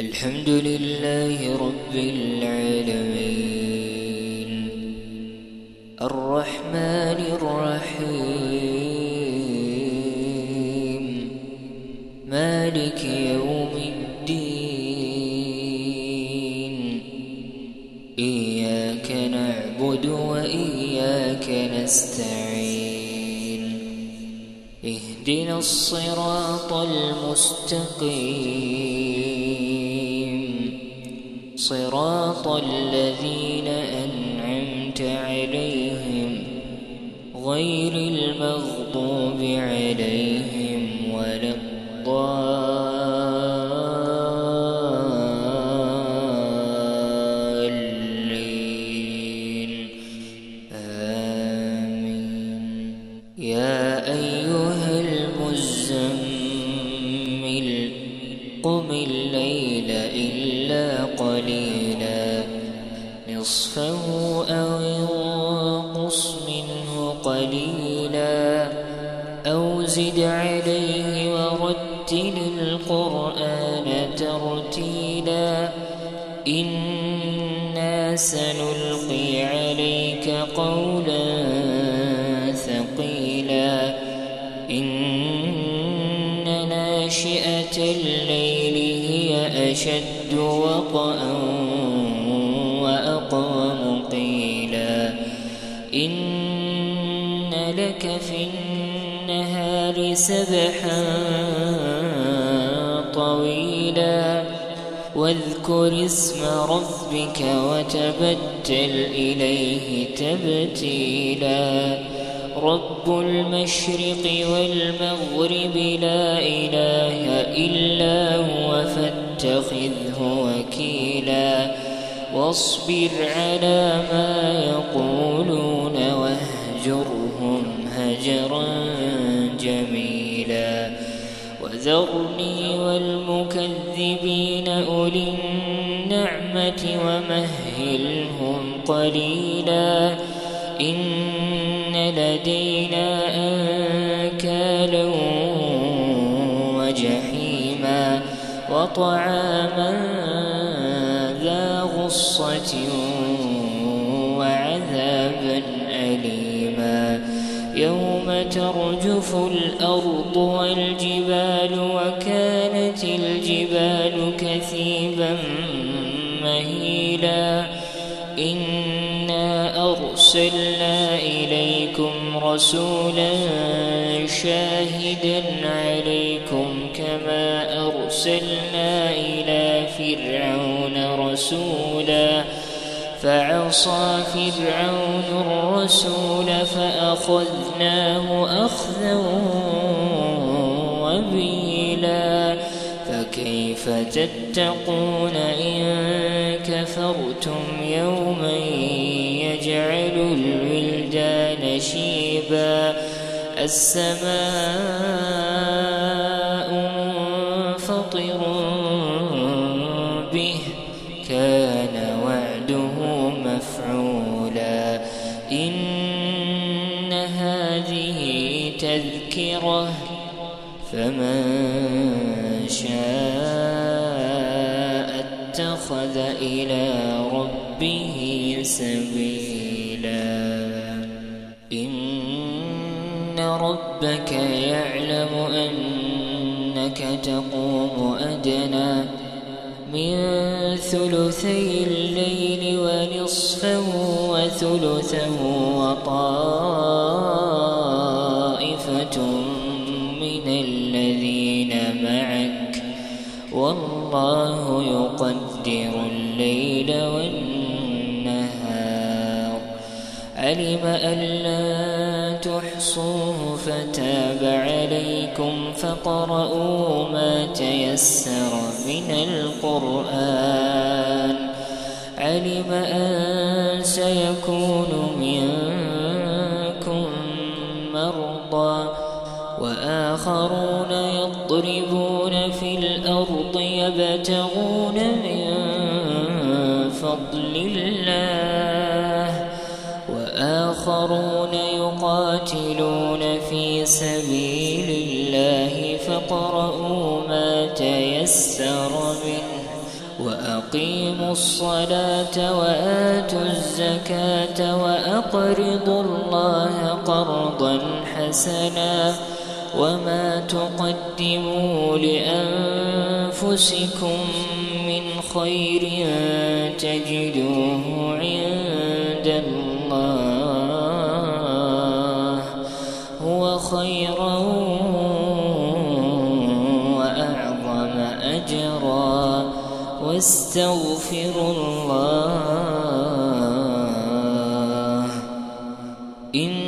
الحمد لله رب العالمين الرحمن الرحيم مالك يوم الدين إياك نعبد وإياك نستعين اهدنا الصراط المستقيم صراط الذين أنعمت عليهم غير المغضوب عليهم ولا الضالين آمين. يا أيها المزمل قم الليل إلا قليلا نصفه أو انقص منه قليلا أو زد عليه ورتل القرآن ترتيلا إنا سنلقي عليك قولا ثقيلا إن ناشئة الليل هي أشد وطئا وأقوم قيلا إن لك في النهار سبحا طويلا واذكر اسم ربك وتبتل إليه تبتيلا رب المشرق والمغرب لا إله إلا هو فاتخذه وكيلا واصبر على ما يقولون واهجرهم هجرا جميلا وذرني والمكذبين أولي النعمة ومهلهم قليلا إن لدينا أنكالا وجحيما وطعاما ذا غصة وعذابا أليما يوم ترجف الأرض والجبال وكانت الجبال كثيبا مهيلا إنا أرسلنا إليكم رسولا شاهدا عليكم كما أرسلنا إلى فرعون رسولا فعصى فرعون الرسول فأخذناه أخذا وبيلا فكيف تتقون إن كفرتم يوما يجعل الولدان شيبا السماء منفطر به كان وعده مفعولا إن هذه تذكرة فمن شاء اتخذ إلى ربه سبيلا إن ربك يعلم أنك تقوم أدنى من ثلثي الليل ونصفه وثلثه وطائفة من الذين معك والله يقدر الليل والنهار علم أن لا تحصوه فتاب عليكم فقرؤوا ما تيسر من القرآن علم أن سيكون منكم مرضى وآخرون يضربون في الأرض يبتغون من فضل الله وآخرون يقاتلون في سبيل الله فاقرؤوا ما تيسر منه وأقيموا الصلاة وآتوا الزكاة وأقرضوا الله قرضا حسنا وما تقدموا لأنفسكم من خير تجدوه عند الله هو خيرا وأعظم أجرا واستغفروا الله